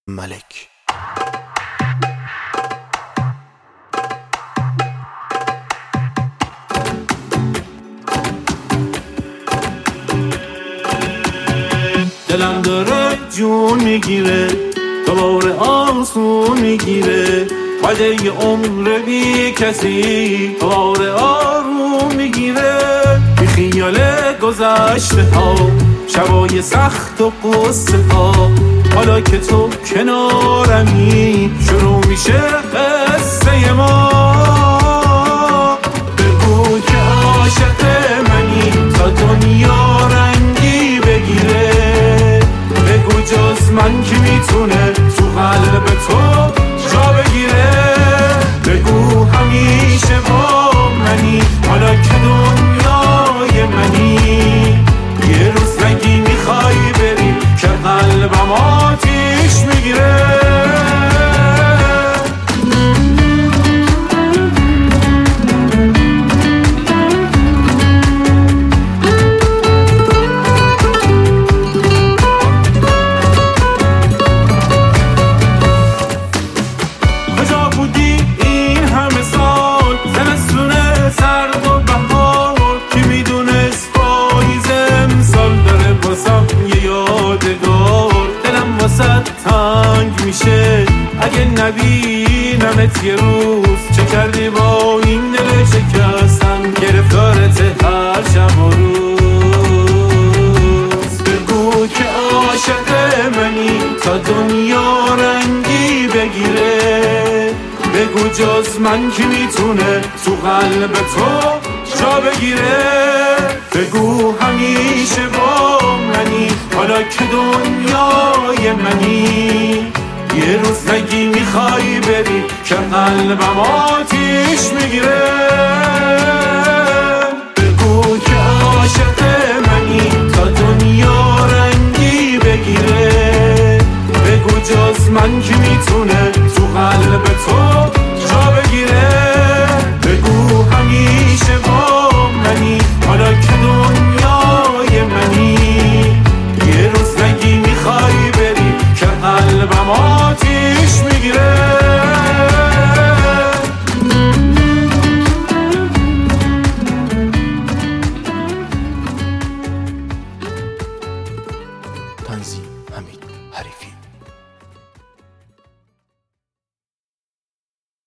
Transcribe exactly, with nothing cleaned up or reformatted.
ملک. دلم داره جون میگیره، دوباره آسون میگیره، بعد یه عمر بی کسی دوباره آروم میگیره. بی خیال گذشته ها، شبای سخت و قصه ها، حالا که تو کنارمی شروع میشه قصه ما. بگو که عاشق منی تا دنیا رنگی بگیره، بگو جز من کی میتونه تو قلب تو جا بگیره. بگو همیشه با منی حالا که دنیای منی، یه روز نگی میخوای بری که قلبم آتیش میگیره. اگه نبینمت یه روز، چه کردی با این دل شکستم گرفتارت هر شب و روز. بگو که عاشق منی تا دنیا رنگی بگیره، بگو جز من کی میتونه تو قلب تو جا بگیره. بگو همیشه با منی حالا که دنیای منی، یه روز نگی میخوای بری که قلبم آتیش میگیره.